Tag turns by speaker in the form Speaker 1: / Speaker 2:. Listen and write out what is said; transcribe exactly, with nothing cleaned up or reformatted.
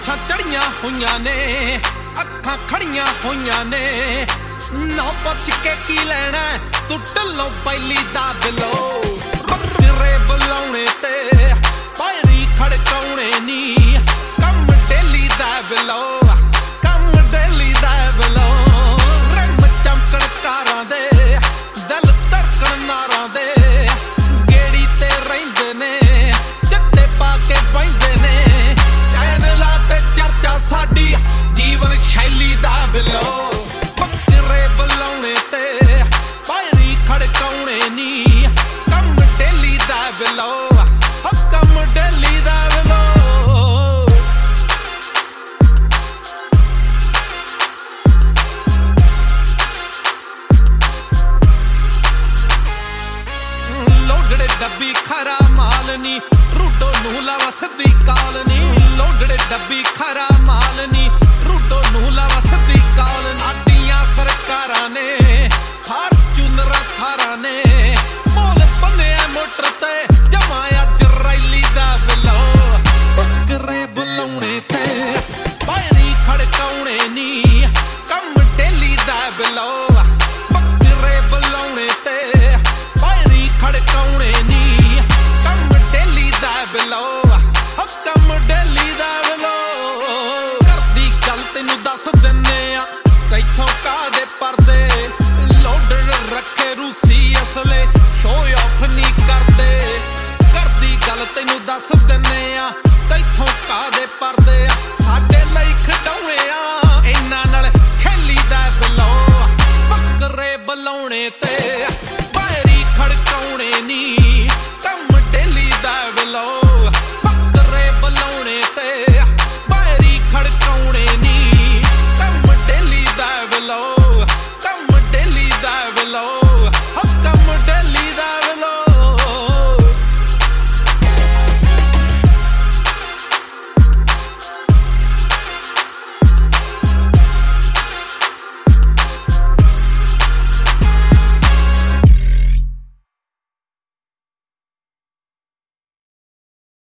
Speaker 1: ਮੁੱਛਾਂ ਚੜੀਆਂ ਹੋਈਆਂ ਨੇ ਅੱਖਾਂ ਖੜੀਆਂ ਹੋਈਆਂ ਨੇ ਨਾ ਪੁੱਛ ਕੇ ਕੀ ਲੈਣਾ ਤੂੰ ਢੱਲੋਂ ਪਹਿਲੀ ਦਾ ਦਿਲੋ ਬੱਕਰੇ ਬੁਲਾਉਣੇ ਤੇ ਪੈਰੀ ਖੜਕਾਉਣੇ ਨੀ ਕੰਮ ਡੇਲੀ ਦਾ ਬਿਲੋ